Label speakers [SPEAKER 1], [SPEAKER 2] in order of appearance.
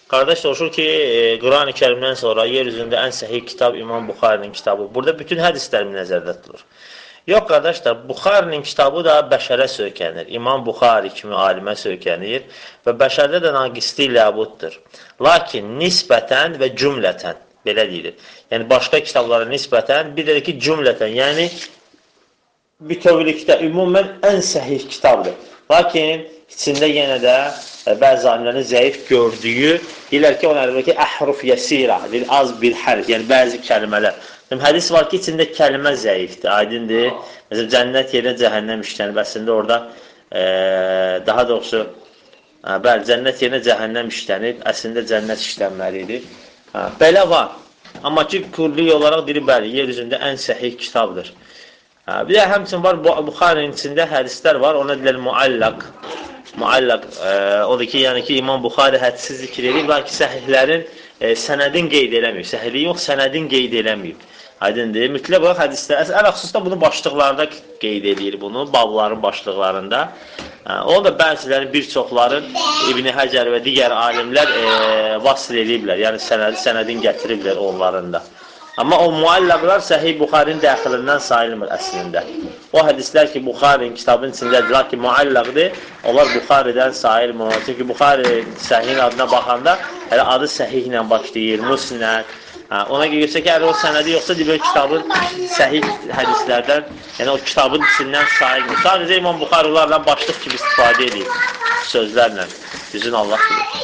[SPEAKER 1] Qardaş soruşur ki, Quran-ı Kərimdən sonra yer üzündə ən səhih kitab İmam Buxarinin kitabı. Burada bütün hədislər nəzərdə tutulur. Yox, qardaşlar, Buxarinin kitabı da bəşərə söykənir. İmam Buxari kimi alimə söykənir və bəşərdə də naqisli ləbuddur. Lakin nisbətən və cümlətən, belə deyilir. Yəni, başqa kitablara nisbətən, bir də ki, cümlətən, yəni bütövlükdə, ümumən ən səhih kitabdır. Lakin içində yenə də bəzi alimlərin zəif gördüyü, deyirlər ki, ona ki, əhruf yəsira, az bir hərf, yəni bəzi kəlmələr. Hədis var ki, içində kəlmə zəifdir, aydındır. Məsələn, cənnət yerinə cəhənnəm işlənib, əslində orada, daha doğrusu, bəli, cənnət yerinə cəhənnəm işlənib, əslində cənnət işlənməlidir. Belə var. Amma ki, kulli olaraq deyir, bəli, yer üzündə ən səhih kitabdır. Bir də həmçinin var, Buxarinin içində hədislər var, ona deyilər muallaq. Muallaq, odur ki, yəni ki, İmam Buxari hədisi zikr edir, lakin səhihlərin sənədin qeyd eləməyib. Səhihliyi yox, sənədin qeyd eləməyib. Aydındır. Mütləq olaraq hədislər, əlxüsusda bunu başlıqlarda qeyd edir bunu, babların başlıqlarında. Onu da bəzilərin, bir çoxların İbn Həcər və digər alimlər vasıl ediblər, yəni sənədin gətiriblər onlarında. Amma o muallaqlar Səhih Buxarinin daxilindən sayılmır əslində. O hədislər ki, Buxarinin kitabının içindədir, lakin muallaqdır, onlar Buxaridən sayılmır. Çünki Buxari Səhihin adına baxanda hələ adı Səhih ilə başlayır, Musnəd. Ona görsə ki, o sənədi yoxsa deyil, kitabın səhih hədislərdən, yəni o kitabın içindən sayılmır. Sadəcə İmam Buxari onlarla başlıq kimi istifadə edir sözlərlə. Düzün Allah bilir.